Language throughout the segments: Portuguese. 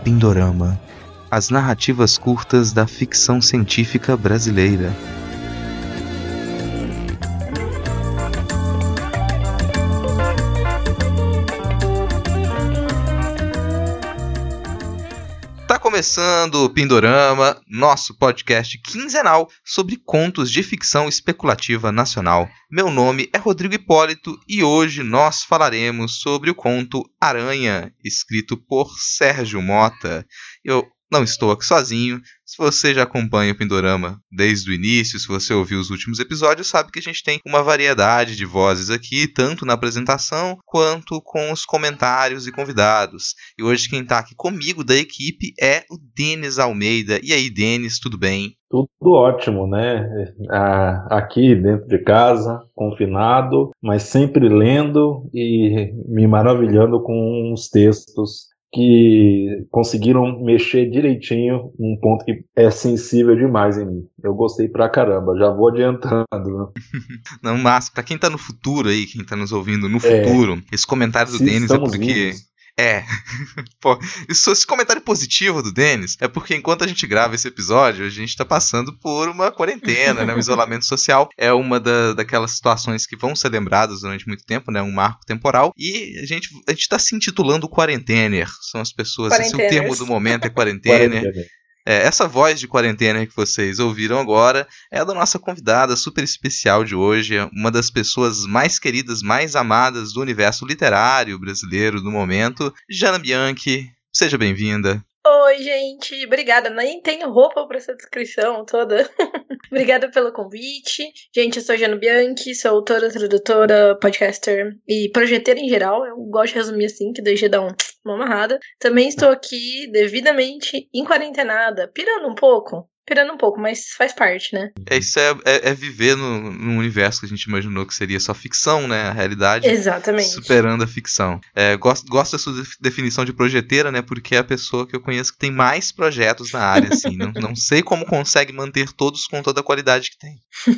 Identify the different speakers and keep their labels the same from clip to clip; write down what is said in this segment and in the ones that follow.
Speaker 1: Pindorama, as narrativas curtas da ficção científica brasileira. Tá começando o Pindorama, nosso podcast quinzenal sobre contos de ficção especulativa nacional. Meu nome é Rodrigo Hipólito e hoje nós falaremos sobre o conto Aranha, escrito por Sérgio Mota. Eu não estou aqui sozinho. Se você já acompanha o Pindorama desde o início, se você ouviu os últimos episódios, sabe que a gente tem uma variedade de vozes aqui, tanto na apresentação quanto com os comentários e convidados. E hoje quem está aqui comigo da equipe é o Denis Almeida. E aí, Denis, tudo bem?
Speaker 2: Tudo ótimo, né? Aqui dentro de casa, confinado, mas sempre lendo e me maravilhando com uns textos que conseguiram mexer direitinho num ponto que é sensível demais em mim. Eu gostei pra caramba, já vou adiantando.
Speaker 1: Não, mas pra quem tá no futuro aí, quem tá nos ouvindo no futuro, esse comentário do Denis é porque... Vivos. Pô, esse comentário positivo do Denis é porque enquanto a gente grava esse episódio, a gente tá passando por uma quarentena, né? Um isolamento social é uma daquelas situações que vão ser lembradas durante muito tempo, né? Um marco temporal. E a gente tá se intitulando quarentener. São as pessoas, esse é o termo do momento, é quarentener. Essa voz de quarentena que vocês ouviram agora é a da nossa convidada super especial de hoje, uma das pessoas mais queridas, mais amadas do universo literário brasileiro do momento, Jana Bianchi. Seja bem-vinda.
Speaker 3: Oi, gente. Obrigada. Nem tenho roupa para essa descrição toda. Obrigada pelo convite. Gente, eu sou Jana Bianchi, sou autora, tradutora, podcaster e projeteira em geral. Eu gosto de resumir assim, que deixa dar uma amarrada. Também estou aqui devidamente enquarentenada, pirando um pouco, mas faz parte, né?
Speaker 1: Isso é viver no universo que a gente imaginou que seria só ficção, né? A realidade.
Speaker 3: Exatamente.
Speaker 1: Superando a ficção. Gosto da sua definição de projeteira, né? Porque é a pessoa que eu conheço que tem mais projetos na área, assim. Não sei como consegue manter todos com toda a qualidade que tem.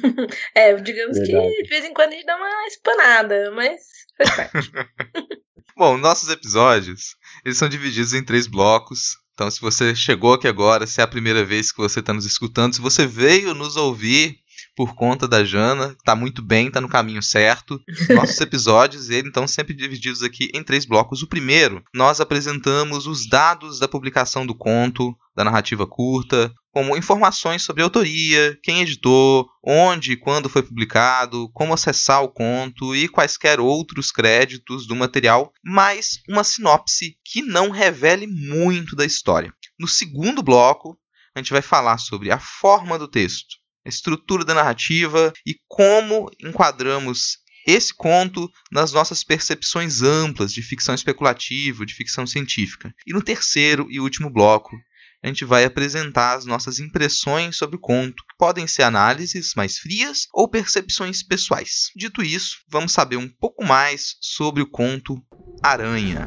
Speaker 3: Digamos Verdade. Que de vez em quando a gente dá uma espanada, mas faz parte.
Speaker 1: Bom, nossos episódios, eles são divididos em 3 blocos. Então, se você chegou aqui agora, se é a primeira vez que você está nos escutando, se você veio nos ouvir por conta da Jana, está muito bem, está no caminho certo. Nossos episódios, então, sempre divididos aqui em 3 blocos. O primeiro, nós apresentamos os dados da publicação do conto, da narrativa curta, como informações sobre a autoria, quem editou, onde e quando foi publicado, como acessar o conto e quaisquer outros créditos do material, mais uma sinopse que não revele muito da história. No segundo bloco, a gente vai falar sobre a forma do texto, a estrutura da narrativa e como enquadramos esse conto nas nossas percepções amplas de ficção especulativa, de ficção científica. E no terceiro e último bloco, a gente vai apresentar as nossas impressões sobre o conto, que podem ser análises mais frias ou percepções pessoais. Dito isso, vamos saber um pouco mais sobre o conto Aranha.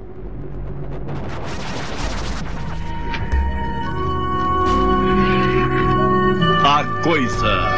Speaker 4: A Coisa.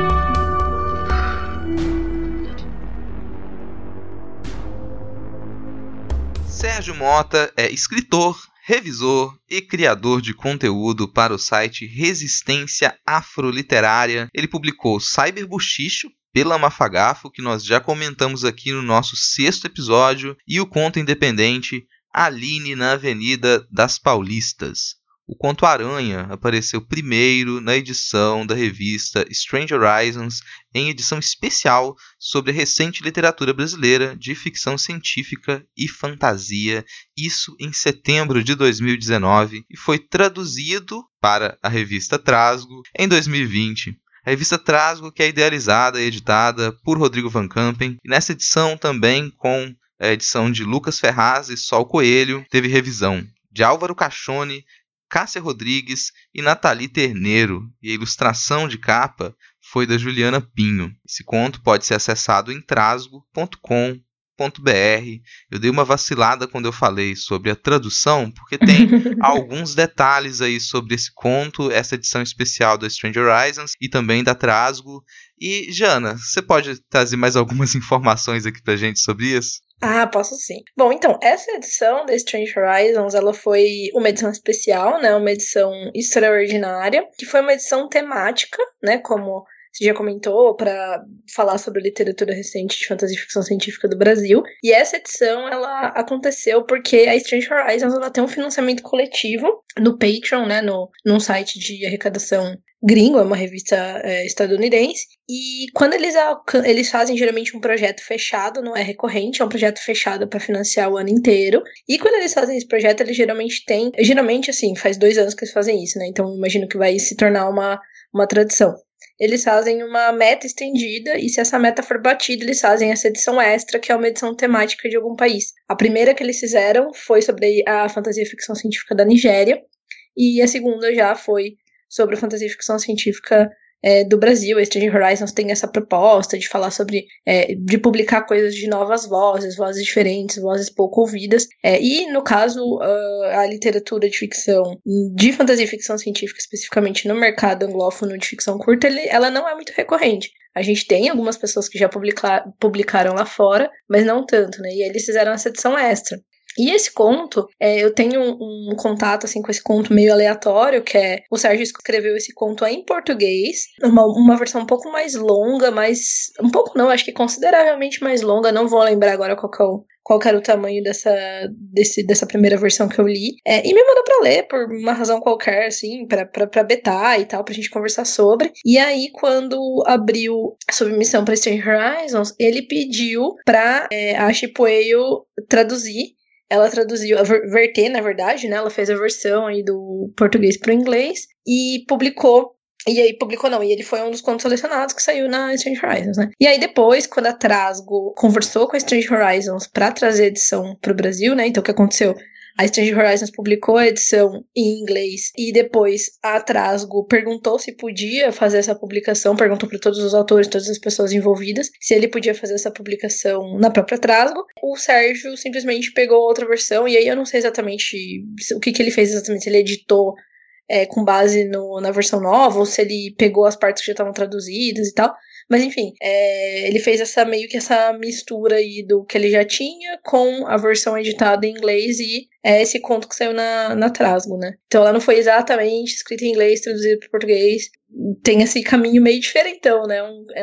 Speaker 1: Sérgio Mota é escritor, revisor e criador de conteúdo para o site Resistência Afroliterária. Ele publicou Cyberbuchicho, pela Mafagafo, que nós já comentamos aqui no nosso 6º episódio, e o conto independente Aline na Avenida das Paulistas. O conto Aranha apareceu primeiro na edição da revista Strange Horizons, em edição especial sobre a recente literatura brasileira de ficção científica e fantasia, isso em setembro de 2019, e foi traduzido para a revista Trasgo em 2020. A revista Trasgo, que é idealizada e editada por Rodrigo Van Campen, e nessa edição também com a edição de Lucas Ferraz e Sol Coelho, teve revisão de Álvaro Cachone, Cássia Rodrigues e Nathalie Terneiro, e a ilustração de capa foi da Juliana Pinho. Esse conto pode ser acessado em trasgo.com.br. Eu dei uma vacilada quando eu falei sobre a tradução, porque tem alguns detalhes aí sobre esse conto, essa edição especial da Strange Horizons e também da Trasgo. E, Jana, você pode trazer mais algumas informações aqui pra gente sobre isso?
Speaker 3: Ah, posso sim. Bom, então, essa edição da Strange Horizons, ela foi uma edição especial, né? Uma edição extraordinária, que foi uma edição temática, né? Como você já comentou, para falar sobre a literatura recente de fantasia e ficção científica do Brasil. E essa edição, ela aconteceu porque a Strange Horizons, ela tem um financiamento coletivo no Patreon, né? Num site de arrecadação gringo, é uma revista estadunidense, e quando eles fazem geralmente um projeto fechado, não é recorrente, é um projeto fechado para financiar o ano inteiro, e quando eles fazem esse projeto, eles geralmente assim, faz 2 anos que eles fazem isso, né, então imagino que vai se tornar uma tradição. Eles fazem uma meta estendida, e se essa meta for batida, eles fazem essa edição extra, que é uma edição temática de algum país. A primeira que eles fizeram foi sobre a fantasia e ficção científica da Nigéria, e a segunda já foi sobre a fantasia e ficção científica do Brasil. A Strange Horizons tem essa proposta de falar sobre, de publicar coisas de novas vozes diferentes, vozes pouco ouvidas, e no caso, a literatura de ficção, de fantasia e ficção científica, especificamente no mercado anglófono de ficção curta, ela não é muito recorrente. A gente tem algumas pessoas que já publicaram lá fora, mas não tanto, né, e eles fizeram essa edição extra. E esse conto, eu tenho um contato assim, com esse conto meio aleatório, que é o Sérgio escreveu esse conto em português, uma versão um pouco mais longa, um pouco não, acho que consideravelmente mais longa, não vou lembrar agora qual era o tamanho dessa primeira versão que eu li, e me mandou pra ler por uma razão qualquer, assim, pra betar e tal, pra gente conversar sobre. E aí, quando abriu a submissão pra Strange Horizons, ele pediu pra a Chipoeio traduzir. Ela traduziu, verter, na verdade, né? Ela fez a versão aí do português pro inglês e publicou. E ele foi um dos contos selecionados que saiu na Strange Horizons, né? E aí depois, quando a Trasgo conversou com a Strange Horizons pra trazer a edição pro Brasil, né? Então o que aconteceu? A Strange Horizons publicou a edição em inglês e depois a Trasgo perguntou se podia fazer essa publicação, perguntou para todos os autores, todas as pessoas envolvidas, se ele podia fazer essa publicação na própria Trasgo. O Sérgio simplesmente pegou outra versão, e aí eu não sei exatamente o que ele fez exatamente, se ele editou com base na versão nova, ou se ele pegou as partes que já estavam traduzidas e tal. Mas enfim, ele fez meio que essa mistura aí do que ele já tinha com a versão editada em inglês e esse conto que saiu na Trasgo, né? Então ela não foi exatamente escrita em inglês, traduzida para português. Tem esse caminho meio diferentão, né?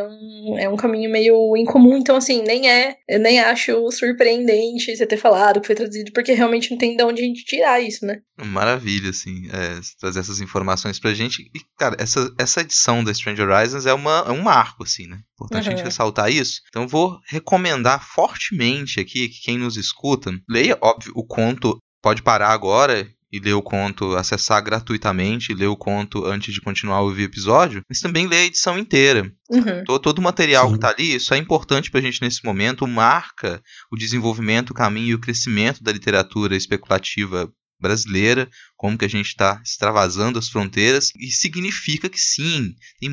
Speaker 3: É um caminho meio incomum, então assim, eu nem acho surpreendente você ter falado que foi traduzido, porque realmente não tem de onde a gente tirar isso, né?
Speaker 1: Maravilha, assim, trazer essas informações pra gente. E, cara, essa edição da Strange Horizons é um marco, assim, né? Importante a gente ressaltar isso. Então eu vou recomendar fortemente aqui que quem nos escuta, leia, óbvio, o conto. Pode parar agora e ler o conto, acessar gratuitamente, ler o conto antes de continuar a ouvir o episódio, mas também ler a edição inteira. Todo o material que está ali, isso é importante para a gente nesse momento, marca o desenvolvimento, o caminho e o crescimento da literatura especulativa brasileira, como que a gente está extravasando as fronteiras, e significa que sim, tem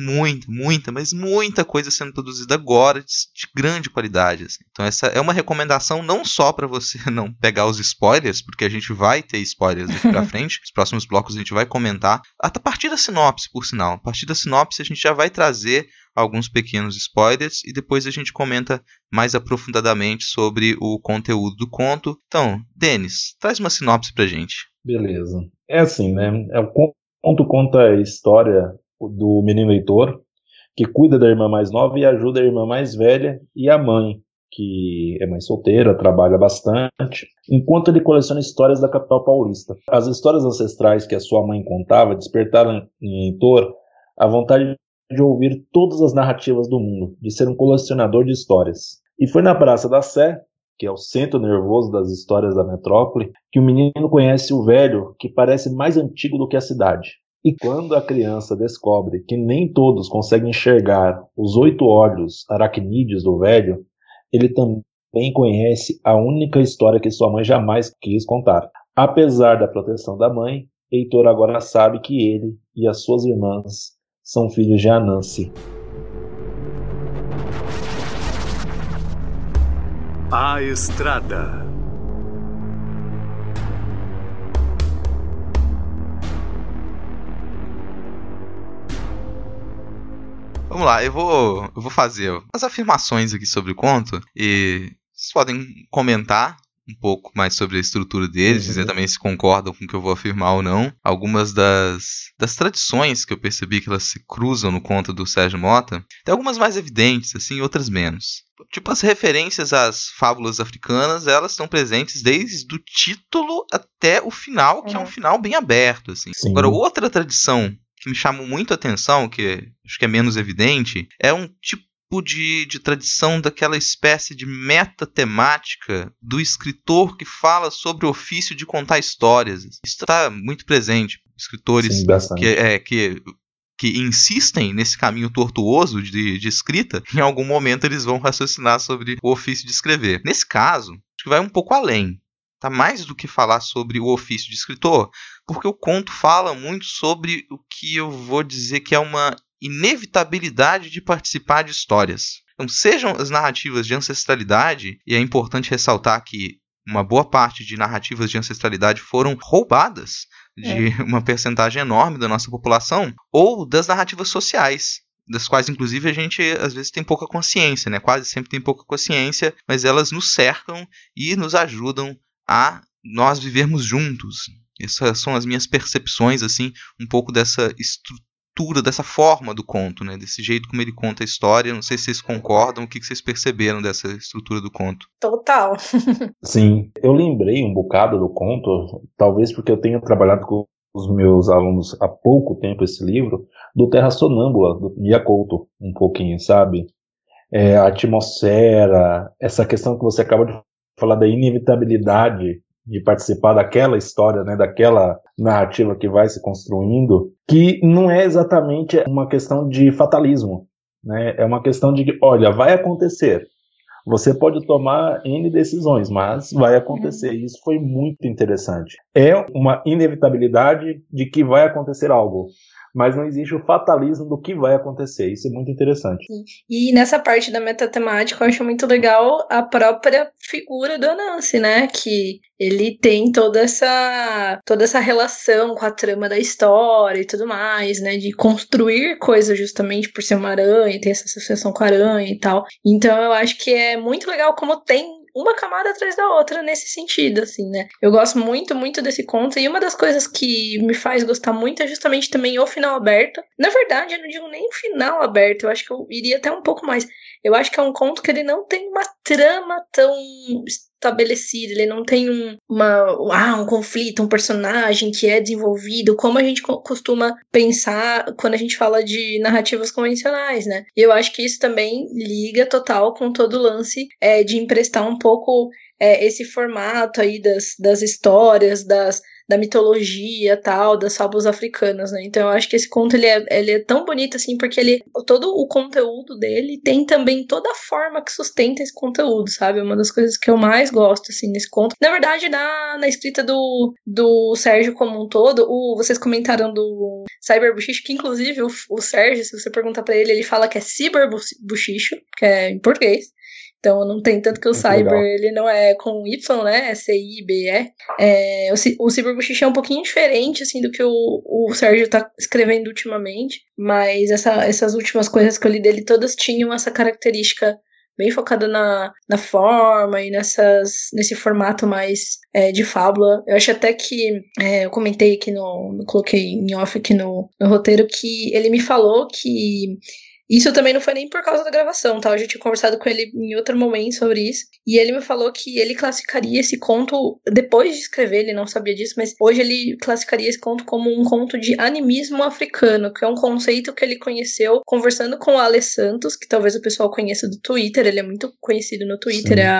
Speaker 1: muita coisa sendo produzida agora de grande qualidade, assim. Então essa é uma recomendação não só para você não pegar os spoilers, porque a gente vai ter spoilers daqui pra frente, nos próximos blocos a gente vai comentar, a partir da sinopse, por sinal, a partir da sinopse a gente já vai trazer alguns pequenos spoilers e depois a gente comenta mais aprofundadamente sobre o conteúdo do conto. Então, Denis, traz uma sinopse pra gente.
Speaker 2: Beleza. É assim, né? O conto conta a história do menino Heitor, que cuida da irmã mais nova e ajuda a irmã mais velha e a mãe, que é mãe solteira, trabalha bastante, enquanto ele coleciona histórias da capital paulista. As histórias ancestrais que a sua mãe contava despertaram em Heitor a vontade de ouvir todas as narrativas do mundo, de ser um colecionador de histórias. E foi na Praça da Sé, que é o centro nervoso das histórias da metrópole, que o menino conhece o velho, que parece mais antigo do que a cidade. E quando a criança descobre que nem todos conseguem enxergar os 8 olhos aracnídeos do velho, ele também conhece a única história que sua mãe jamais quis contar. Apesar da proteção da mãe, Heitor agora sabe que ele e as suas irmãs são filhos de Anansi.
Speaker 4: A Estrada.
Speaker 1: Vamos lá, eu vou fazer as afirmações aqui sobre o conto e Vocês podem comentar um pouco mais sobre a estrutura deles, dizer também se concordam com o que eu vou afirmar ou não. Algumas das tradições que eu percebi que elas se cruzam no conto do Sérgio Mota, tem algumas mais evidentes, assim, outras menos. Tipo, as referências às fábulas africanas, elas estão presentes desde o título até o final, que é um final bem aberto, assim.
Speaker 2: Sim.
Speaker 1: Agora, outra tradição que me chamou muito a atenção, que acho que é menos evidente, é um tipo de tradição daquela espécie de metatemática do escritor que fala sobre o ofício de contar histórias. Isso está muito presente. Escritores
Speaker 2: Sim,
Speaker 1: que insistem nesse caminho tortuoso de escrita, em algum momento eles vão raciocinar sobre o ofício de escrever. Nesse caso, acho que vai um pouco além. Tá mais do que falar sobre o ofício de escritor, porque o conto fala muito sobre o que eu vou dizer que é uma inevitabilidade de participar de histórias. Então, sejam as narrativas de ancestralidade, e é importante ressaltar que uma boa parte de narrativas de ancestralidade foram roubadas de uma percentagem enorme da nossa população, ou das narrativas sociais, das quais, inclusive, a gente às vezes tem pouca consciência, né? Quase sempre tem pouca consciência, mas elas nos cercam e nos ajudam a nós vivermos juntos. Essas são as minhas percepções, assim, um pouco dessa estrutura, dessa forma do conto, né? Desse jeito como ele conta a história. Não sei se vocês concordam, o que vocês perceberam dessa estrutura do conto.
Speaker 3: Total.
Speaker 2: Sim, eu lembrei um bocado do conto, talvez porque eu tenha trabalhado com os meus alunos há pouco tempo esse livro, do Terra Sonâmbula, do Mia Couto, um pouquinho, sabe? A atmosfera, essa questão que você acaba de falar da inevitabilidade de participar daquela história, né, daquela narrativa que vai se construindo, que não é exatamente uma questão de fatalismo, né? É uma questão de que, olha, vai acontecer. Você pode tomar N decisões, mas vai acontecer. Isso foi muito interessante. É uma inevitabilidade de que vai acontecer algo, mas não existe o fatalismo do que vai acontecer. Isso é muito interessante.
Speaker 3: E nessa parte da metatemática eu acho muito legal a própria figura do Anansi, né? Que ele tem toda essa relação com a trama da história e tudo mais, né? De construir coisas justamente por ser uma aranha, ter essa associação com a aranha e tal. Então eu acho que é muito legal como tem uma camada atrás da outra nesse sentido, assim, né? Eu gosto muito, muito desse conto, e uma das coisas que me faz gostar muito é justamente também o final aberto. Na verdade, eu não digo nem o final aberto, eu acho que eu iria até um pouco mais. Eu acho que é um conto que ele não tem uma trama tão estabelecida, ele não tem um conflito, um personagem que é desenvolvido, como a gente costuma pensar quando a gente fala de narrativas convencionais, né? E eu acho que isso também liga total com todo o lance de emprestar um pouco esse formato aí das histórias, da mitologia tal, das fábulas africanas, né? Então eu acho que esse conto ele é tão bonito assim, porque todo o conteúdo dele tem também toda a forma que sustenta esse conteúdo, sabe? É uma das coisas que eu mais gosto, assim, nesse conto. Na verdade, na escrita do Sérgio como um todo, vocês comentaram do Cyber Buchicho, que inclusive o Sérgio, se você perguntar pra ele fala que é Cyber Buchicho, que é em português. Então não tem tanto que o Cyber, legal. Ele não é com Y, né? É C-I-B-E. O Cyber Buchicho é um pouquinho diferente, assim, do que o Sérgio tá escrevendo ultimamente. Mas essas últimas coisas que eu li dele, todas tinham essa característica bem focada na forma e nesse formato mais de fábula. Eu acho até que eu comentei aqui coloquei em off aqui no roteiro, que ele me falou que isso também não foi nem por causa da gravação, tá? Eu já tinha conversado com ele em outro momento sobre isso. E ele me falou que ele classificaria esse conto, depois de escrever, ele não sabia disso, mas hoje ele classificaria esse conto como um conto de animismo africano, que é um conceito que ele conheceu conversando com o Ale Santos, que talvez o pessoal conheça do Twitter, ele é muito conhecido no Twitter, sim.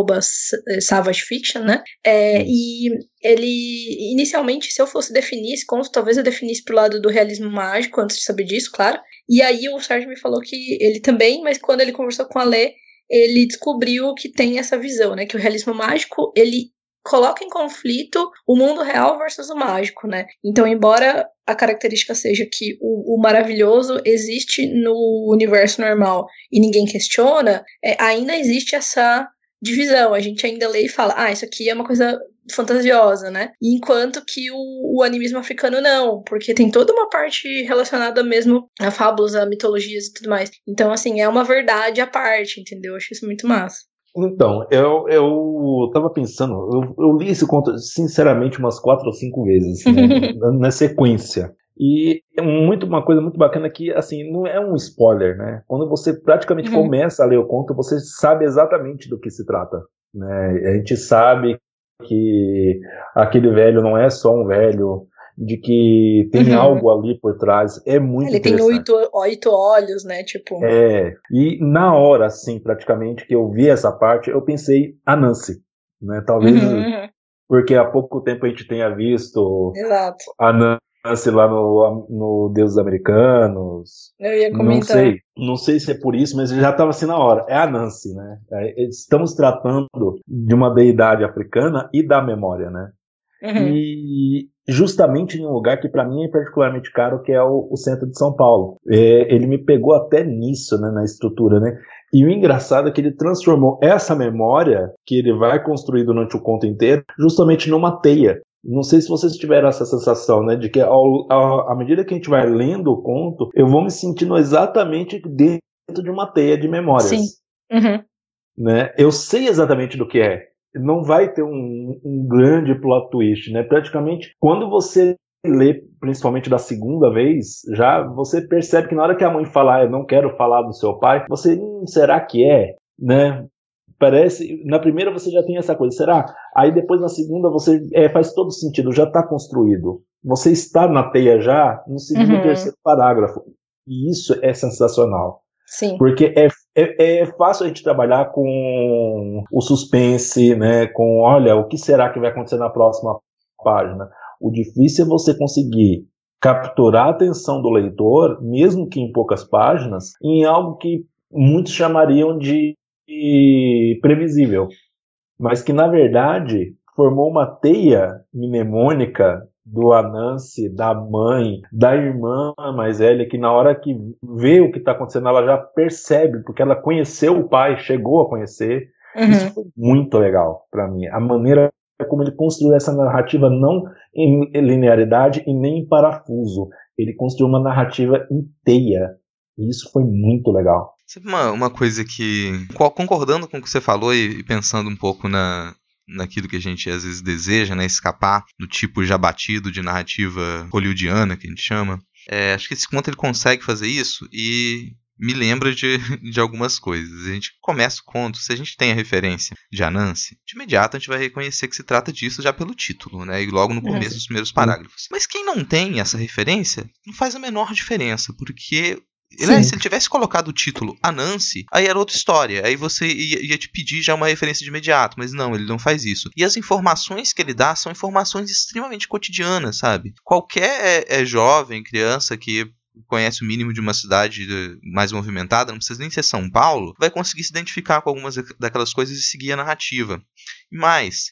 Speaker 3: É @SavageFiction, né? E ele, inicialmente, se eu fosse definir esse conto, talvez eu definisse pro lado do realismo mágico, antes de saber disso, claro. E aí o Sérgio me falou que ele também, mas quando ele conversou com a Lê, ele descobriu que tem essa visão, né? Que o realismo mágico, ele coloca em conflito o mundo real versus o mágico, né? Então, embora a característica seja que o maravilhoso existe no universo normal e ninguém questiona, ainda existe essa divisão. A gente ainda lê e fala, isso aqui é uma coisa fantasiosa, né? Enquanto que o animismo africano não, porque tem toda uma parte relacionada mesmo a fábulas, a mitologias e tudo mais. Então, assim, é uma verdade à parte, entendeu? Eu acho isso muito massa.
Speaker 2: Então, eu tava pensando, eu li esse conto, sinceramente, umas 4 ou 5 vezes, né, na sequência. E é uma coisa muito bacana que, assim, não é um spoiler, né? Quando você praticamente começa a ler o conto, você sabe exatamente do que se trata, né? A gente sabe que aquele velho não é só um velho, de que tem algo ali por trás, é muito interessante.
Speaker 3: Ele tem 8 olhos, né, tipo...
Speaker 2: E na hora, assim, praticamente, que eu vi essa parte, eu pensei a Nancy, né, talvez porque há pouco tempo a gente tenha visto
Speaker 3: Exato.
Speaker 2: a Nancy lá no Deuses Americanos.
Speaker 3: Eu ia comentar.
Speaker 2: Não sei se é por isso, mas já estava assim na hora, é a Nancy, né, estamos tratando de uma deidade africana e da memória, né. E justamente em um lugar que para mim é particularmente caro, que é o centro de São Paulo. Ele me pegou até nisso, né, na estrutura, né? E o engraçado é que ele transformou essa memória que ele vai construir durante o conto inteiro justamente numa teia. Não sei se vocês tiveram essa sensação, né, de que à medida que a gente vai lendo o conto, eu vou me sentindo exatamente dentro de uma teia de memórias.
Speaker 3: Sim.
Speaker 2: Né? Eu sei exatamente do que é. Não vai ter um grande plot twist, né? Praticamente, quando você lê, principalmente da segunda vez, já você percebe que na hora que a mãe falar, eu não quero falar do seu pai, você, será que é? Né? Parece, na primeira você já tem essa coisa, será? Aí depois na segunda você, faz todo sentido, já está construído. Você está na teia já no segundo e terceiro parágrafo. E isso é sensacional.
Speaker 3: Sim.
Speaker 2: Porque é fácil a gente trabalhar com o suspense, né? Com, olha, o que será que vai acontecer na próxima página? O difícil é você conseguir capturar a atenção do leitor, mesmo que em poucas páginas, em algo que muitos chamariam de previsível, mas que, na verdade, formou uma teia mnemônica do Anansi, da mãe, da irmã mais velha, que na hora que vê o que está acontecendo, ela já percebe, porque ela conheceu o pai, chegou a conhecer. Isso foi muito legal para mim. A maneira como ele construiu essa narrativa, não em linearidade e nem em parafuso. Ele construiu uma narrativa inteira. E isso foi muito legal.
Speaker 1: Uma coisa que, concordando com o que você falou e pensando um pouco naquilo que a gente às vezes deseja, né, escapar do tipo já batido de narrativa hollywoodiana, que a gente chama, acho que esse conto ele consegue fazer isso e me lembra de algumas coisas. A gente começa o conto, se a gente tem a referência de Anansi, de imediato a gente vai reconhecer que se trata disso já pelo título, né, e logo no começo dos primeiros parágrafos. Mas quem não tem essa referência, não faz a menor diferença, porque... se ele tivesse colocado o título Anansi, aí era outra história. Aí você ia te pedir já uma referência de imediato. Mas não, ele não faz isso. E as informações que ele dá são informações extremamente cotidianas, sabe? Qualquer jovem, criança que conhece o mínimo de uma cidade mais movimentada, não precisa nem ser São Paulo, vai conseguir se identificar com algumas daquelas coisas e seguir a narrativa. Mas...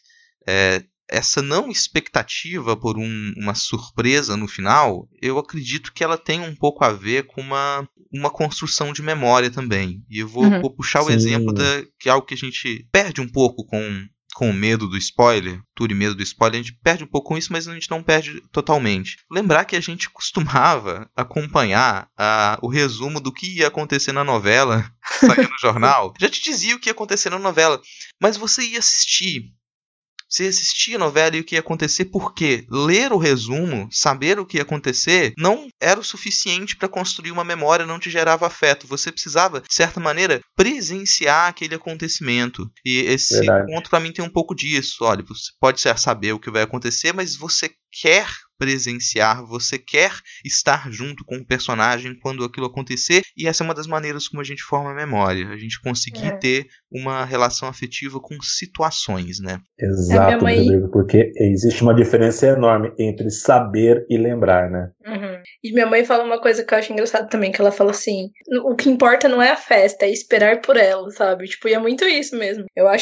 Speaker 1: essa não expectativa por uma surpresa no final, eu acredito que ela tem um pouco a ver com uma construção de memória também. E eu vou puxar o exemplo que é algo que a gente perde um pouco com o medo do spoiler, e medo do spoiler, a gente perde um pouco com isso, mas a gente não perde totalmente. Lembrar que a gente costumava acompanhar o resumo do que ia acontecer na novela, saía no jornal, já te dizia o que ia acontecer na novela, mas você ia assistir. Você assistia a novela e o que ia acontecer, porque ler o resumo, saber o que ia acontecer, não era o suficiente para construir uma memória, não te gerava afeto. Você precisava, de certa maneira, presenciar aquele acontecimento. E esse ponto, para mim, tem um pouco disso. Olha, você pode saber o que vai acontecer, mas você quer presenciar, você quer estar junto com o personagem quando aquilo acontecer, e essa é uma das maneiras como a gente forma a memória, a gente conseguir ter uma relação afetiva com situações, né?
Speaker 2: Exato, Rodrigo, porque existe uma diferença enorme entre saber e lembrar, né?
Speaker 3: E minha mãe fala uma coisa que eu acho engraçada também, que ela fala assim, o que importa não é a festa, é esperar por ela, sabe? Tipo, e é muito isso mesmo.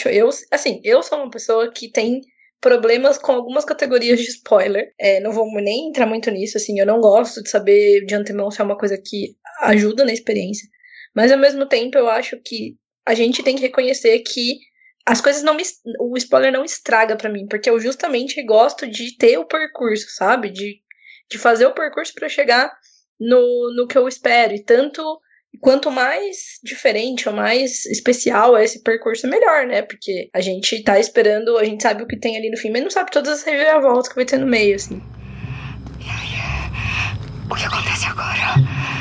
Speaker 3: Eu sou uma pessoa que tem problemas com algumas categorias de spoiler. Não vou nem entrar muito nisso, assim, eu não gosto de saber de antemão se é uma coisa que ajuda na experiência. Mas, ao mesmo tempo, eu acho que a gente tem que reconhecer que as coisas o spoiler não estraga pra mim, porque eu justamente gosto de ter o percurso, sabe? De fazer o percurso pra chegar no que eu espero. E tanto E quanto mais diferente ou mais especial é esse percurso, melhor, né? Porque a gente tá esperando, a gente sabe o que tem ali no fim, mas não sabe todas as reviravoltas que vai ter no meio, assim.
Speaker 5: E aí? O que acontece agora?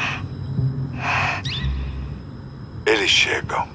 Speaker 4: Eles chegam.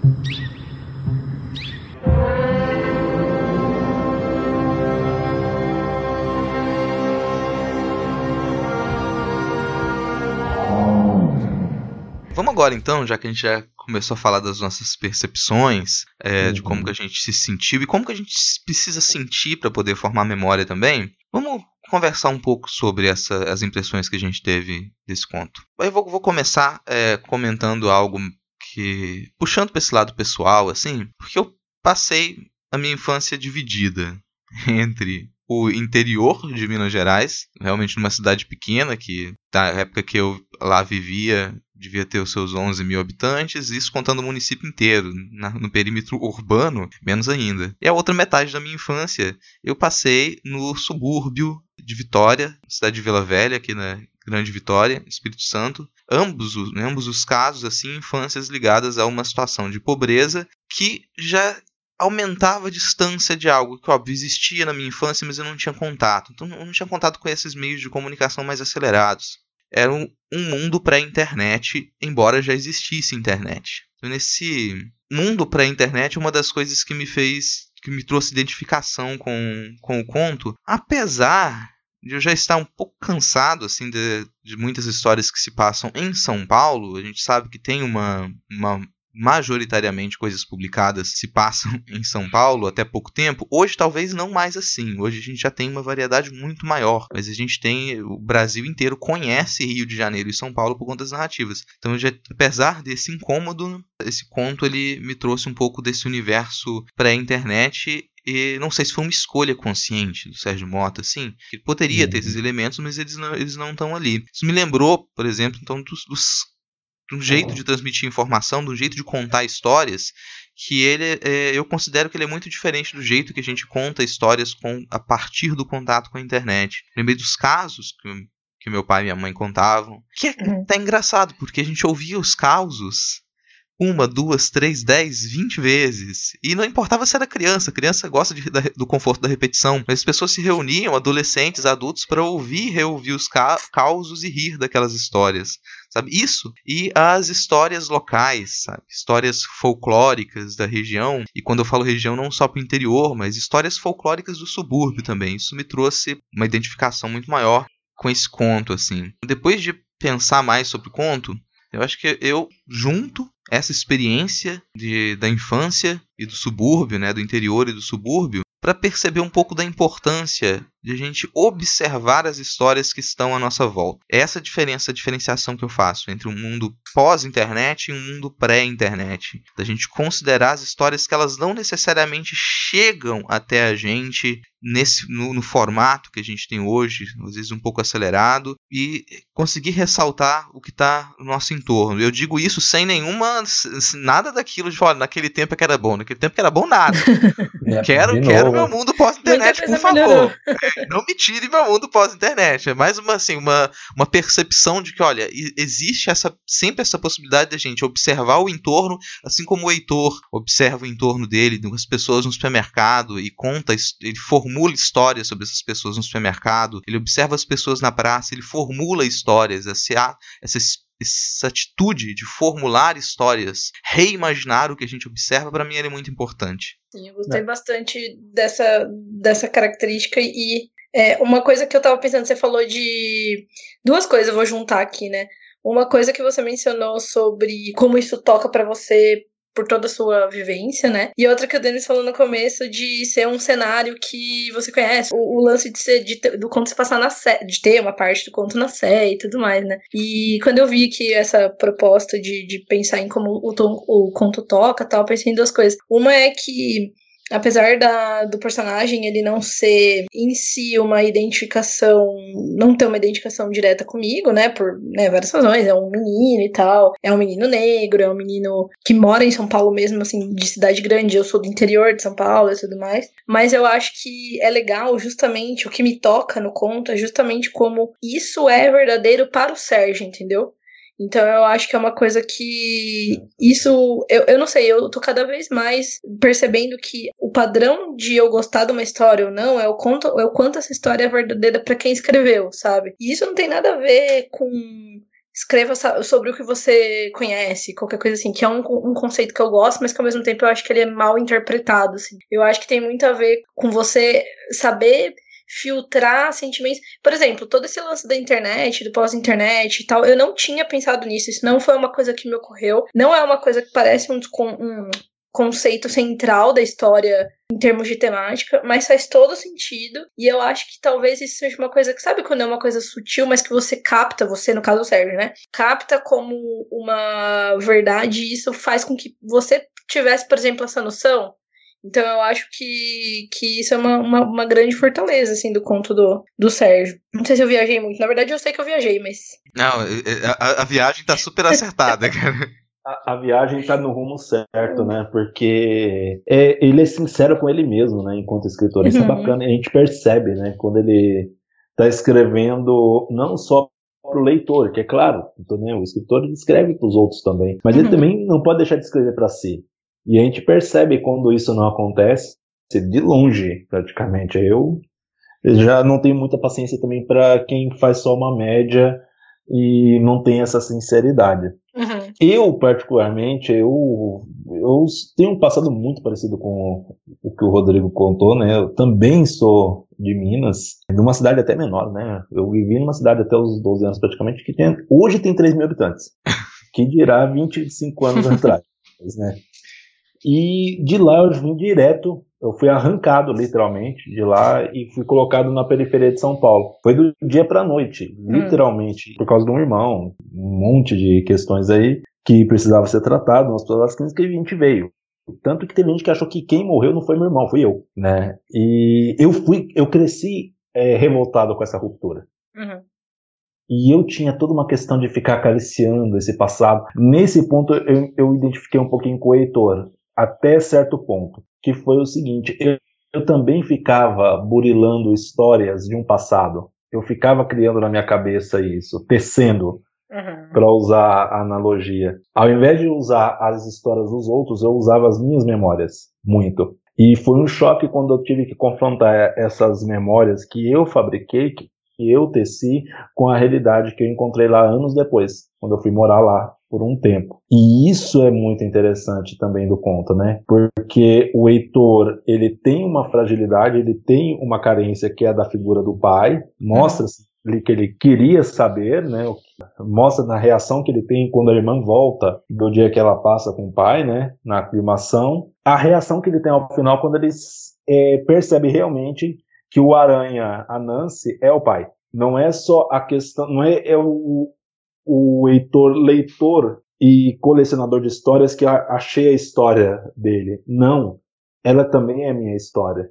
Speaker 1: Vamos agora então, já que a gente já começou a falar das nossas percepções, de como que a gente se sentiu e como que a gente precisa sentir para poder formar memória também, vamos conversar um pouco sobre as impressões que a gente teve desse conto. Eu vou começar comentando algo que, puxando para esse lado pessoal, assim, porque eu passei a minha infância dividida entre o interior de Minas Gerais, realmente numa cidade pequena, que na época que eu lá vivia, devia ter os seus 11 mil habitantes, isso contando o município inteiro, no perímetro urbano, menos ainda. E a outra metade da minha infância, eu passei no subúrbio de Vitória, cidade de Vila Velha, aqui na Grande Vitória, Espírito Santo. Ambos os casos, assim, infâncias ligadas a uma situação de pobreza que já aumentava a distância de algo que, óbvio, existia na minha infância, mas eu não tinha contato. Então, eu não tinha contato com esses meios de comunicação mais acelerados. Era um mundo pré-internet, embora já existisse internet. Então, nesse mundo pré-internet, uma das coisas que me trouxe identificação com o conto, apesar de eu já estar um pouco cansado assim, de muitas histórias que se passam em São Paulo. A gente sabe que tem majoritariamente coisas publicadas se passam em São Paulo até pouco tempo. Hoje talvez não mais assim. Hoje a gente já tem uma variedade muito maior. Mas o Brasil inteiro conhece Rio de Janeiro e São Paulo por conta das narrativas. Então, apesar desse incômodo, esse conto ele me trouxe um pouco desse universo pré-internet. E não sei se foi uma escolha consciente do Sérgio Mota, assim, que poderia ter esses elementos, mas eles não estão ali. Isso me lembrou, por exemplo, então, de um jeito de transmitir informação, de um jeito de contar histórias, que eu considero que ele é muito diferente do jeito que a gente conta histórias a partir do contato com a internet. Lembrei dos casos que meu pai e minha mãe contavam, que é até engraçado, porque a gente ouvia os causos 1, 2, 3, 10, 20 vezes. E não importava se era criança. A criança gosta do conforto da repetição. Mas as pessoas se reuniam, adolescentes, adultos, para ouvir e reouvir os causos e rir daquelas histórias. Sabe? Isso. E as histórias locais, sabe? Histórias folclóricas da região. E quando eu falo região, não só para o interior, mas histórias folclóricas do subúrbio também. Isso me trouxe uma identificação muito maior com esse conto, assim. Depois de pensar mais sobre o conto, eu acho que eu junto essa experiência da infância e do subúrbio, né, do interior e do subúrbio, para perceber um pouco da importância de a gente observar as histórias que estão à nossa volta. Essa diferenciação que eu faço entre um mundo pós-internet e um mundo pré-internet. Da gente considerar as histórias que elas não necessariamente chegam até a gente no formato que a gente tem hoje, às vezes um pouco acelerado, e conseguir ressaltar o que está no nosso entorno. Eu digo isso sem nada daquilo de falar, naquele tempo que era bom. Naquele tempo que era bom, nada. Quero meu mundo pós-internet, por favor. Não me tire meu mundo pós-internet. É mais uma percepção de que, olha, existe sempre essa possibilidade de a gente observar o entorno, assim como o Heitor observa o entorno dele, as pessoas no supermercado, e ele formula histórias sobre essas pessoas no supermercado, ele observa as pessoas na praça, ele formula histórias, essa atitude de formular histórias, reimaginar o que a gente observa, para mim ele é muito importante.
Speaker 3: Sim, eu gostei bastante dessa característica. E uma coisa que eu tava pensando, você falou de duas coisas, eu vou juntar aqui, né? Uma coisa que você mencionou sobre como isso toca pra você por toda a sua vivência, né? E outra que o Denis falou no começo, de ser um cenário que você conhece, o lance do conto se passar na Sé, de ter uma parte do conto na Sé e tudo mais, né? E quando eu vi que essa proposta de pensar em como o conto toca, tal, eu pensei em duas coisas. Uma é que, apesar do personagem ele não ser em si uma identificação, não ter uma identificação direta comigo, né, por várias razões, é um menino e tal, é um menino negro, é um menino que mora em São Paulo mesmo, assim, de cidade grande, eu sou do interior de São Paulo e tudo mais, mas eu acho que é legal, justamente, o que me toca no conto é justamente como isso é verdadeiro para o Sérgio, entendeu? Então eu acho que é uma coisa que isso, eu não sei, eu tô cada vez mais percebendo que o padrão de eu gostar de uma história ou não é o quanto essa história é verdadeira pra quem escreveu, sabe? E isso não tem nada a ver com escreva sobre o que você conhece, qualquer coisa assim, que é um conceito que eu gosto, mas que ao mesmo tempo eu acho que ele é mal interpretado, assim. Eu acho que tem muito a ver com você saber filtrar sentimentos. Por exemplo, todo esse lance da internet, do pós-internet e tal, eu não tinha pensado nisso, isso não foi uma coisa que me ocorreu, não é uma coisa que parece um conceito central da história em termos de temática, mas faz todo sentido, e eu acho que talvez isso seja uma coisa que, sabe quando é uma coisa sutil, mas que você capta, você, no caso o Sérgio, né, capta como uma verdade, e isso faz com que você tivesse, por exemplo, essa noção. Então eu acho que isso é uma grande fortaleza, assim, do conto do Sérgio. Não sei se eu viajei muito, na verdade eu sei que eu viajei, mas...
Speaker 1: Não, a viagem tá super acertada, cara.
Speaker 2: A viagem tá no rumo certo, né? Porque ele é sincero com ele mesmo, né? Enquanto escritor. Isso é bacana. A gente percebe, né? Quando ele tá escrevendo não só pro leitor, que é claro, então, né? O escritor ele escreve pros outros também. Mas ele também não pode deixar de escrever para si. E a gente percebe quando isso não acontece, de longe, praticamente. Eu já não tenho muita paciência também para quem faz só uma média e não tem essa sinceridade. Eu, particularmente, eu tenho um passado muito parecido com o que o Rodrigo contou, né? Eu também sou de Minas, de uma cidade até menor, né? Eu vivi numa cidade até os 12 anos praticamente, que hoje tem 3 mil habitantes, que dirá 25 anos atrás, né? E de lá eu vim direto, eu fui arrancado literalmente de lá e fui colocado na periferia de São Paulo. Foi do dia pra noite, literalmente, por causa de um irmão, um monte de questões aí que precisava ser tratado, nas hospitais clínicas, e a gente veio. Tanto que teve gente que achou que quem morreu não foi meu irmão, fui eu, né? E eu cresci revoltado com essa ruptura. E eu tinha toda uma questão de ficar acariciando esse passado. Nesse ponto eu identifiquei um pouquinho com o Heitor, até certo ponto, que foi o seguinte, eu também ficava burilando histórias de um passado, eu ficava criando na minha cabeça isso, tecendo, para usar a analogia. Ao invés de usar as histórias dos outros, eu usava as minhas memórias, muito. E foi um choque quando eu tive que confrontar essas memórias que eu fabriquei, que eu teci, com a realidade que eu encontrei lá anos depois, quando eu fui morar lá por um tempo. E isso é muito interessante também do conto, né? Porque o Heitor, ele tem uma fragilidade, ele tem uma carência que é da figura do pai, mostra-se que ele queria saber, né? Mostra na reação que ele tem quando a irmã volta do dia que ela passa com o pai, né? Na aclimação. A reação que ele tem ao final quando ele percebe realmente que o Aranha, a Nancy, é o pai. Não é só a questão, não é o Heitor leitor e colecionador de histórias que achei a história dele. Não, ela também é minha história.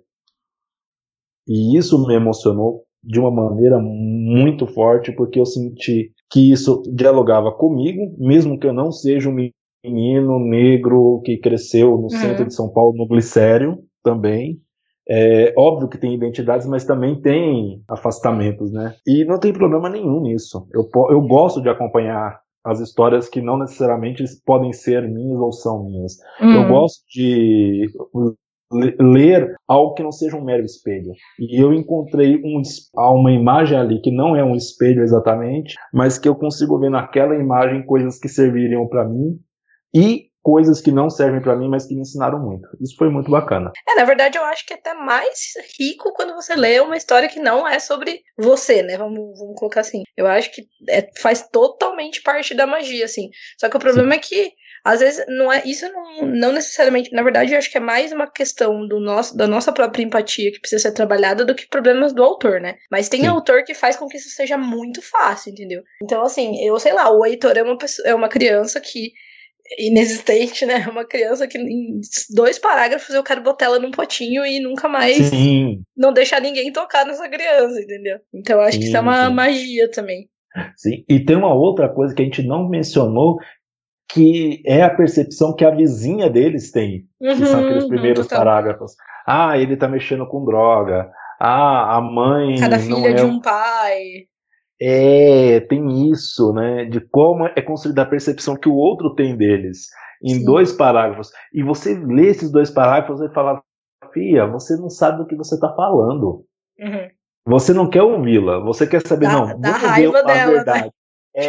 Speaker 2: E isso me emocionou de uma maneira muito forte, porque eu senti que isso dialogava comigo, mesmo que eu não seja um menino negro que cresceu no centro de São Paulo, no Glicério, também. É óbvio que tem identidades, mas também tem afastamentos, né? E não tem problema nenhum nisso. Eu gosto de acompanhar as histórias que não necessariamente podem ser minhas ou são minhas. Eu gosto de ler algo que não seja um mero espelho. E eu encontrei uma imagem ali que não é um espelho exatamente, mas que eu consigo ver naquela imagem coisas que serviriam para mim e coisas que não servem pra mim, mas que me ensinaram muito. Isso foi muito bacana.
Speaker 3: Na verdade, eu acho que é até mais rico quando você lê uma história que não é sobre você, né? Vamos colocar assim. Eu acho que faz totalmente parte da magia, assim. Só que o problema é que, às vezes, não necessariamente... Na verdade, eu acho que é mais uma questão da nossa própria empatia que precisa ser trabalhada do que problemas do autor, né? Mas tem autor que faz com que isso seja muito fácil, entendeu? Então, assim, eu sei lá, o Heitor é uma criança que inexistente, né? Uma criança que em 2 parágrafos eu quero botar ela num potinho e nunca mais não deixar ninguém tocar nessa criança, entendeu? Então eu acho que isso é uma magia também.
Speaker 2: Sim, e tem uma outra coisa que a gente não mencionou, que é a percepção que a vizinha deles tem, que são aqueles primeiros parágrafos. Ah, ele tá mexendo com droga. Ah, a mãe
Speaker 3: cada filha
Speaker 2: não
Speaker 3: de um pai.
Speaker 2: Tem isso, né? De como é construída a percepção que o outro tem deles em
Speaker 3: Sim.
Speaker 2: 2 parágrafos. E você lê esses 2 parágrafos e fala, Fia, você não sabe do que você está falando.
Speaker 3: Uhum.
Speaker 2: Você não quer ouvi-la, você quer saber,
Speaker 3: Dá
Speaker 2: vamos
Speaker 3: raiva
Speaker 2: ver a
Speaker 3: dela,
Speaker 2: verdade.
Speaker 3: né?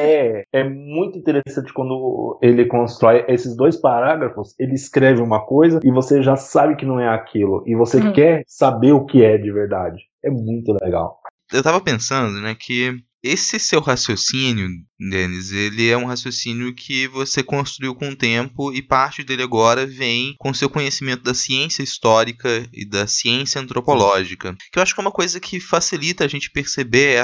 Speaker 2: É muito interessante quando ele constrói esses 2 parágrafos, ele escreve uma coisa e você já sabe que não é aquilo. E você quer saber o que é de verdade. É muito legal.
Speaker 1: Eu tava pensando, né, que esse seu raciocínio, Denis, ele é um raciocínio que você construiu com o tempo e parte dele agora vem com seu conhecimento da ciência histórica e da ciência antropológica. Que eu acho que é uma coisa que facilita a gente perceber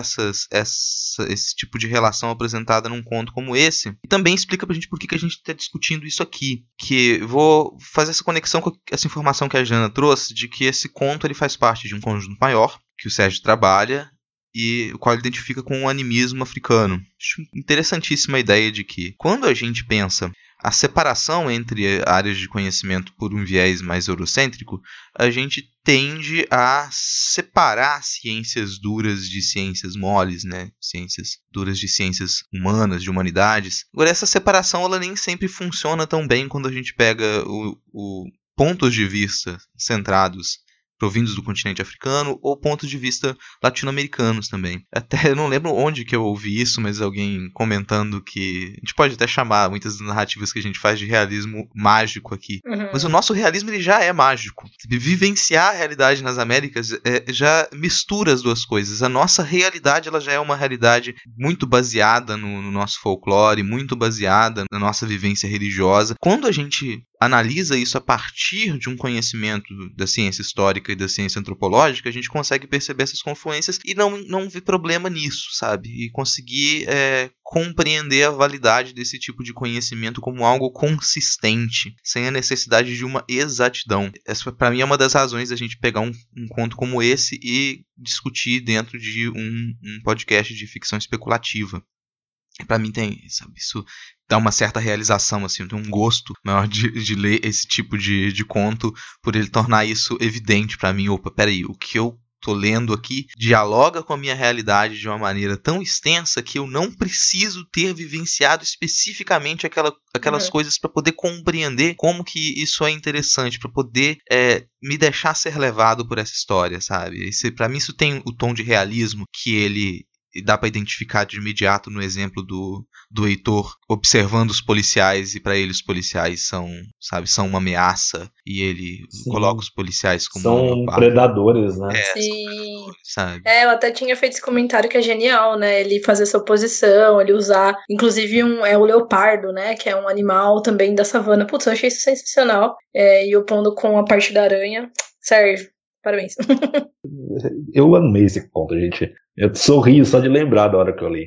Speaker 1: esse tipo de relação apresentada num conto como esse. E também explica pra gente por que a gente está discutindo isso aqui. Que vou fazer essa conexão com essa informação que a Jana trouxe, de que esse conto ele faz parte de um conjunto maior, que o Sérgio trabalha, e o qual ele identifica com o animismo africano. Acho interessantíssima a ideia de que, quando a gente pensa a separação entre áreas de conhecimento por um viés mais eurocêntrico, a gente tende a separar ciências duras de ciências moles, né? Ciências duras de ciências humanas, de humanidades. Agora, essa separação ela nem sempre funciona tão bem quando a gente pega o pontos de vista centrados provindos do continente africano ou pontos de vista latino-americanos também. Até eu não lembro onde que eu ouvi isso, mas alguém comentando que a gente pode até chamar muitas narrativas que a gente faz de realismo mágico aqui.
Speaker 3: Uhum.
Speaker 1: Mas o nosso realismo ele já é mágico. Vivenciar a realidade nas Américas já mistura as duas coisas. A nossa realidade ela já é uma realidade muito baseada no nosso folclore, muito baseada na nossa vivência religiosa. Quando a gente analisa isso a partir de um conhecimento da ciência histórica e da ciência antropológica, a gente consegue perceber essas confluências e não ver problema nisso, sabe? E conseguir compreender a validade desse tipo de conhecimento como algo consistente, sem a necessidade de uma exatidão. Essa, para mim, é uma das razões da gente pegar um conto como esse e discutir dentro de um podcast de ficção especulativa. Pra mim tem, sabe, isso dá uma certa realização, assim, eu tenho um gosto maior de ler esse tipo de conto por ele tornar isso evidente pra mim. Opa, peraí, o que eu tô lendo aqui dialoga com a minha realidade de uma maneira tão extensa que eu não preciso ter vivenciado especificamente aquelas coisas para poder compreender como que isso é interessante, para poder me deixar ser levado por essa história, sabe? Para mim isso tem o tom de realismo que ele dá para identificar de imediato no exemplo do Heitor observando os policiais, e para ele os policiais são uma ameaça e ele coloca os policiais como
Speaker 2: são predadores, né?
Speaker 3: Sim.
Speaker 1: Sabe?
Speaker 3: Eu até tinha feito esse comentário que é genial, né? Ele fazer essa oposição, ele usar, inclusive o leopardo, né? Que é um animal também da savana. Putz, eu achei isso sensacional. E opondo com a parte da aranha. Sérgio, parabéns.
Speaker 2: Eu amei esse conto, gente. Eu sorrio só de lembrar da hora que eu li.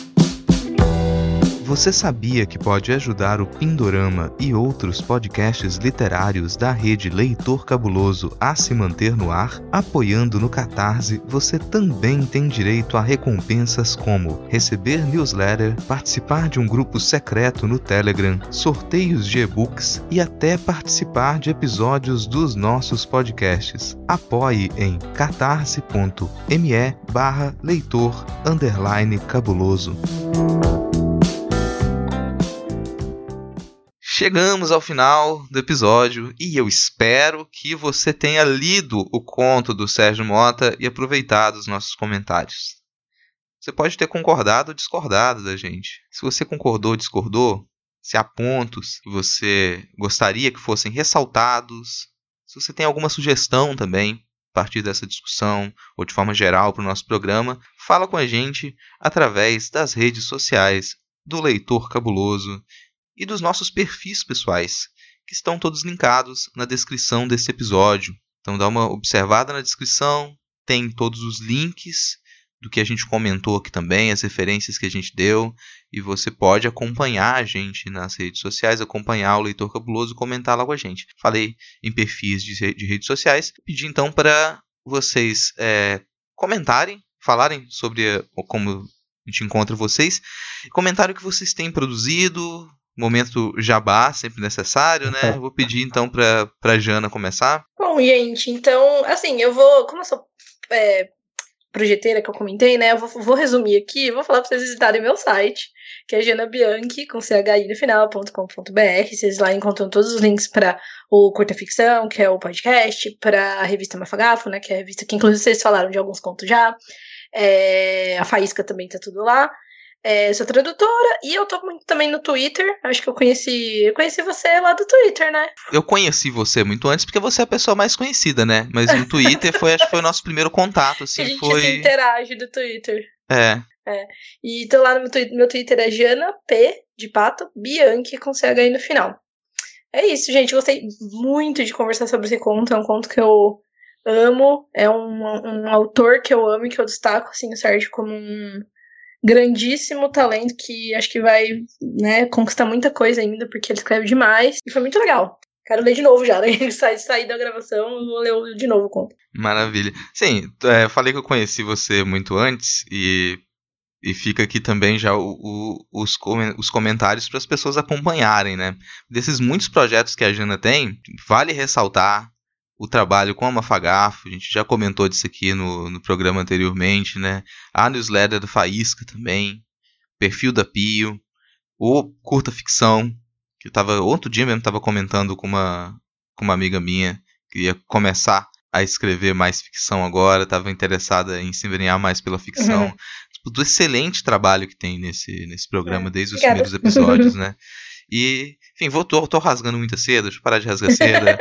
Speaker 1: Você sabia que pode ajudar o Pindorama e outros podcasts literários da rede Leitor Cabuloso a se manter no ar? Apoiando no Catarse, você também tem direito a recompensas como receber newsletter, participar de um grupo secreto no Telegram, sorteios de e-books e até participar de episódios dos nossos podcasts. Apoie em catarse.me/leitor_cabuloso. Chegamos ao final do episódio e eu espero que você tenha lido o conto do Sérgio Mota e aproveitado os nossos comentários. Você pode ter concordado ou discordado da gente. Se você concordou ou discordou, se há pontos que você gostaria que fossem ressaltados, se você tem alguma sugestão também a partir dessa discussão ou de forma geral para o nosso programa, fala com a gente através das redes sociais do Leitor Cabuloso e dos nossos perfis pessoais, que estão todos linkados na descrição desse episódio. Então dá uma observada na descrição, tem todos os links do que a gente comentou aqui também, as referências que a gente deu, e você pode acompanhar a gente nas redes sociais, acompanhar o Leitor Cabuloso e comentar lá com a gente. Falei em perfis de redes sociais, pedi então para vocês comentarem, falarem sobre como a gente encontra vocês, comentarem o que vocês têm produzido. Momento jabá, sempre necessário, né? Vou pedir então pra Jana começar.
Speaker 3: Bom, gente, então, assim, eu vou. Como eu sou projeteira que eu comentei, né? Eu vou resumir aqui, vou falar pra vocês visitarem meu site, que é janabianchi, com CHI no final.com.br. Vocês lá encontram todos os links para o Curta Ficção, que é o podcast, para a revista Mafagafo, né? Que é a revista que inclusive vocês falaram de alguns contos já. A Faísca também tá tudo lá. Sou tradutora e eu tô muito também no Twitter. Acho que eu conheci você lá do Twitter, né?
Speaker 1: Eu conheci você muito antes porque você é a pessoa mais conhecida, né? Mas no Twitter acho que foi o nosso primeiro contato, assim,
Speaker 3: a gente interage do Twitter. E tô lá no meu Twitter é Jana P de pato Bianchi com CHI no final. É isso, gente. Gostei muito de conversar sobre esse conto. É um conto que eu amo. É um autor que eu amo e que eu destaco, assim, o Sérgio como um grandíssimo talento que acho que vai, né, conquistar muita coisa ainda, porque ele escreve demais. E foi muito legal. Quero ler de novo já, né? Sair da gravação, vou ler de novo o conto.
Speaker 1: Maravilha. Sim, falei que eu conheci você muito antes e fica aqui também já os comentários para as pessoas acompanharem, né? Desses muitos projetos que a Jana tem, vale ressaltar o trabalho com a Mafagafo. A gente já comentou disso aqui no programa anteriormente, né? A newsletter do Faísca também, perfil da Pio, o Curta Ficção, que outro dia mesmo estava comentando com uma amiga minha que ia começar a escrever mais ficção agora, estava interessada em se embrenhar mais pela ficção. Do excelente trabalho que tem nesse programa desde os primeiros episódios, né? E, enfim, tô rasgando muita seda, deixa eu parar de rasgar seda.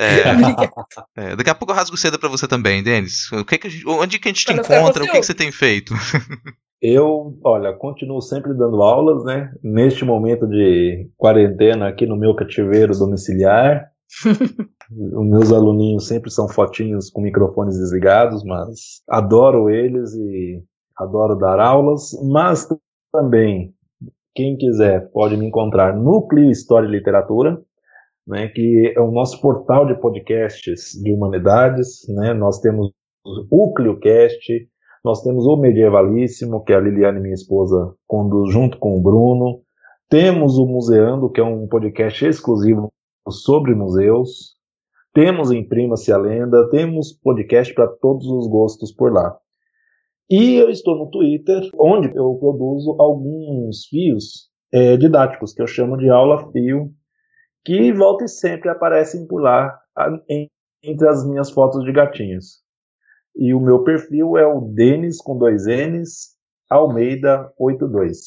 Speaker 1: Daqui a pouco eu rasgo seda pra você também, Denis. Onde que a gente te encontra? O que você tem feito?
Speaker 2: Eu, continuo sempre dando aulas, né? Neste momento de quarentena aqui no meu cativeiro domiciliar. Os meus aluninhos sempre são fotinhos com microfones desligados, mas adoro eles e adoro dar aulas. Mas também, quem quiser pode me encontrar no Clio História e Literatura, né, que é o nosso portal de podcasts de humanidades, né? Nós temos o ClioCast, nós temos o Medievalíssimo, que a Liliane, minha esposa, conduz junto com o Bruno. Temos o Museando, que é um podcast exclusivo sobre museus. Temos Imprima-se a Lenda, temos podcast para todos os gostos por lá. E eu estou no Twitter, onde eu produzo alguns fios didáticos, que eu chamo de aula fio, que volta e sempre aparecem por lá, entre as minhas fotos de gatinhos. E o meu perfil é o Denis, com 2 N's, Almeida 82.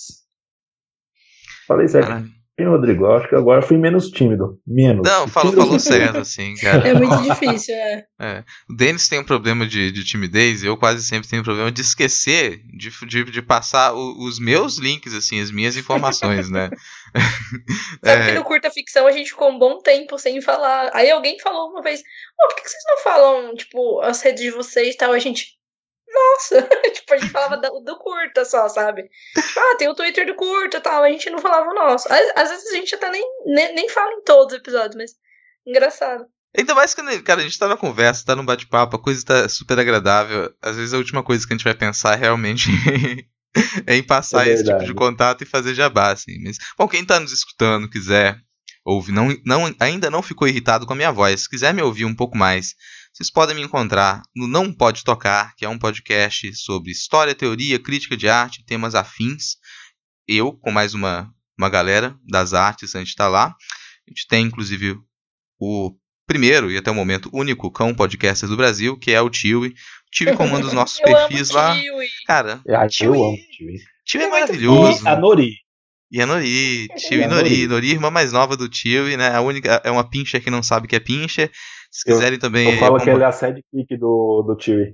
Speaker 2: Falei certo, Rodrigo? Acho que agora fui menos tímido.
Speaker 1: Não, falou certo, assim, cara.
Speaker 3: É muito difícil,
Speaker 1: O Denis tem um problema de timidez, eu quase sempre tenho um problema de esquecer de passar os meus links, assim, as minhas informações, né?
Speaker 3: Sabe que no Curta Ficção a gente ficou um bom tempo sem falar. Aí alguém falou uma vez, por que vocês não falam, tipo, as redes de vocês e tal? A gente, nossa, tipo, a gente falava do Curta só, sabe? Tipo, tem o Twitter do Curta e tal, a gente não falava o nosso. Às vezes a gente até nem fala em todos os episódios, mas engraçado.
Speaker 1: Ainda mais quando, cara, a gente tá na conversa, tá no bate-papo, a coisa tá super agradável. Às vezes a última coisa que a gente vai pensar realmente é em passar esse tipo de contato e fazer jabá, assim. Mas, bom, quem tá nos escutando, quiser ouvir, ainda não ficou irritado com a minha voz, se quiser me ouvir um pouco mais, vocês podem me encontrar no Não Pode Tocar, que é um podcast sobre história, teoria, crítica de arte, temas afins. Eu, com mais uma galera das artes, a gente tá lá. A gente tem, inclusive, o primeiro e até o momento único cão podcaster do Brasil, que é o Tiwi. O Tiwi comanda os nossos perfis lá. Cara,
Speaker 2: eu amo Tiwi.
Speaker 1: Tiwi é maravilhoso.
Speaker 2: E a Nori.
Speaker 1: E a Nori. Tiwi e Nori, irmã mais nova do Tiwi, né? A única, é uma pincher que não sabe que é pincher. Se quiserem também...
Speaker 2: Eu falo que ele é a sidekick do Tiwi.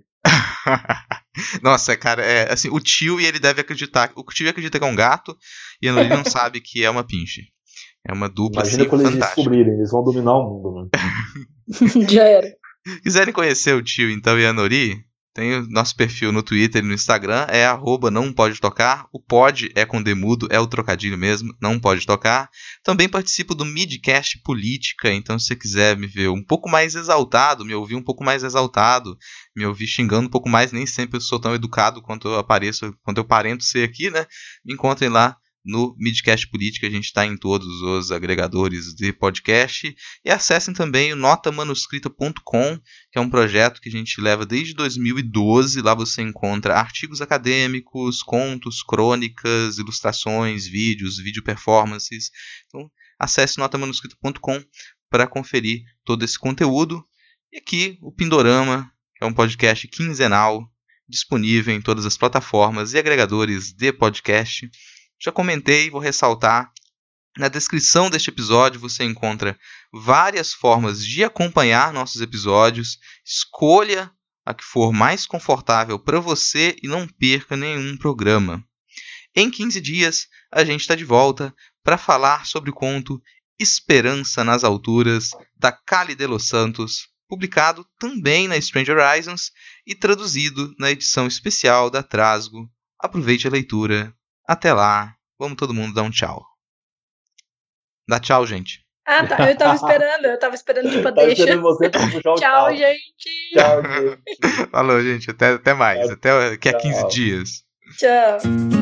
Speaker 1: Nossa, cara, assim, o Tiwi, ele deve acreditar... O Tiwi acredita que é um gato e a Nori não sabe que é uma pincher. É uma dupla,
Speaker 2: imagina
Speaker 1: assim,
Speaker 2: quando
Speaker 1: fantástica.
Speaker 2: Eles descobrirem, eles vão dominar o mundo, mano.
Speaker 3: Já era.
Speaker 1: Quiserem conhecer o Tio, então, e a Nori, tem o nosso perfil no Twitter e no Instagram, é @nãopodetocar. O pod é com demudo, é o trocadilho mesmo, não pode tocar. Também participo do Midcast Política, então se você quiser me ver um pouco mais exaltado, me ouvir um pouco mais exaltado, me ouvir xingando um pouco mais, nem sempre eu sou tão educado quanto eu apareço, quanto eu parento ser aqui, né? Me encontrem lá no Midcast Política. A gente está em todos os agregadores de podcast. E acessem também o notamanuscrita.com, que é um projeto que a gente leva desde 2012. Lá você encontra artigos acadêmicos, contos, crônicas, ilustrações, vídeos, vídeo performances. Então, acesse notamanuscrita.com para conferir todo esse conteúdo. E aqui o Pindorama, que é um podcast quinzenal, disponível em todas as plataformas e agregadores de podcast. Já comentei, vou ressaltar. Na descrição deste episódio você encontra várias formas de acompanhar nossos episódios. Escolha a que for mais confortável para você e não perca nenhum programa. Em 15 dias, a gente está de volta para falar sobre o conto Esperança nas Alturas, da Cali de los Santos, publicado também na Stranger Horizons e traduzido na edição especial da Trasgo. Aproveite a leitura. Até lá. Vamos todo mundo dar um tchau. Dá tchau, gente.
Speaker 3: Ah, tá. Eu tava esperando tipo a deixa.
Speaker 2: Esperando você pra puxar o
Speaker 3: Tchau, gente.
Speaker 2: Tchau, gente.
Speaker 1: Falou, gente. Até mais. Até daqui a 15
Speaker 2: Tchau.
Speaker 1: dias.
Speaker 3: Tchau.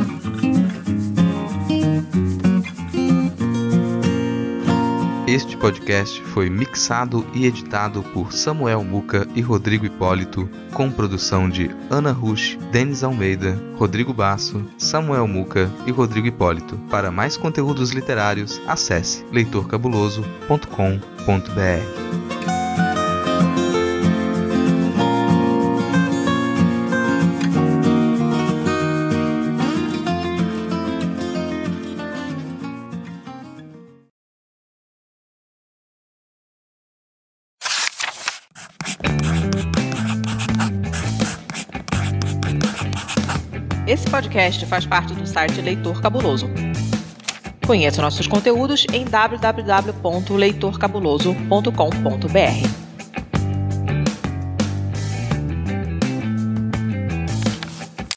Speaker 1: Este podcast foi mixado e editado por Samuel Muca e Rodrigo Hipólito, com produção de Ana Rusch, Denis Almeida, Rodrigo Basso, Samuel Muca e Rodrigo Hipólito. Para mais conteúdos literários, acesse leitorcabuloso.com.br.
Speaker 6: Esse podcast faz parte do site Leitor Cabuloso. Conheça nossos conteúdos em www.leitorcabuloso.com.br.